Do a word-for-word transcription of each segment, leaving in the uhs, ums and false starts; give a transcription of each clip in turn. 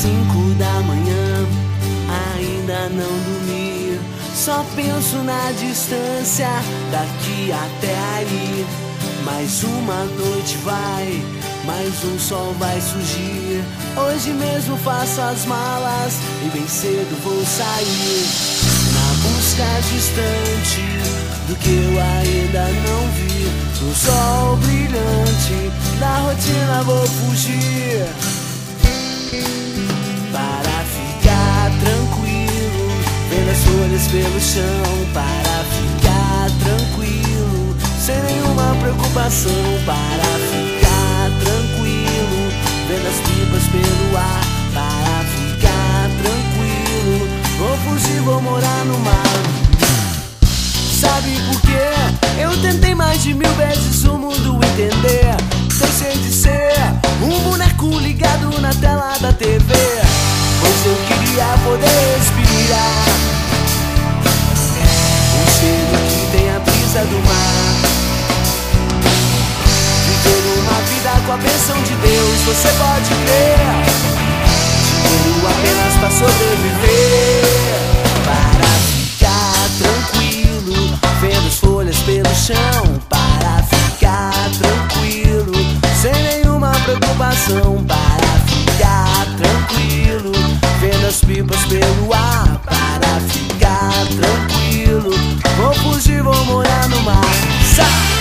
cinco da manhã, ainda não dormi. Só penso na distância daqui até aí. Mais uma noite vai, mais um sol vai surgir. Hoje mesmo faço as malas e bem cedo vou sair, na busca distante do que eu ainda não vi. No sol brilhante da rotina vou fugir, para ficar tranquilo, vendo as folhas pelo chão. Para ficar tranquilo, sem nenhuma preocupação. Para ficar tranquilo, vendo as pipas pelo ar. Para ficar tranquilo, vou fugir, vou morar no mar. Sabe por quê? Eu tentei mais de mil vezes o mundo entender. Deixei de ser um boneco ligado na tela da T V, pois eu queria poder respirar o cheiro que tem a brisa do mar. Viver uma vida com a bênção de Deus, você pode crer. Dinheiro apenas pra sobreviver, para ficar tranquilo, vendo as folhas pelo chão. Para ficar tranquilo, sem nenhuma preocupação. Para ficar tranquilo, vendo as pipas pelo ar. Para ficar tranquilo, vou fugir, vou morar no mar. Sax!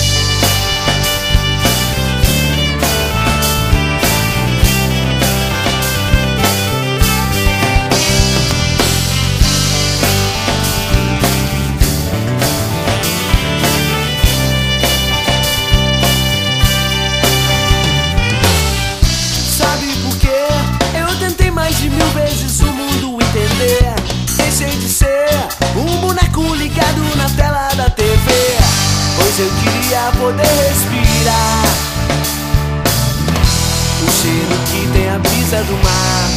Mil vezes o mundo entender. Deixei de ser um boneco ligado na tela da T V, pois eu queria poder respirar o cheiro que tem a brisa do mar.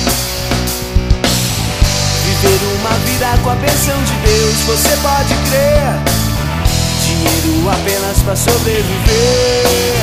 Viver uma vida com a bênção de Deus, você pode crer. Dinheiro apenas pra sobreviver.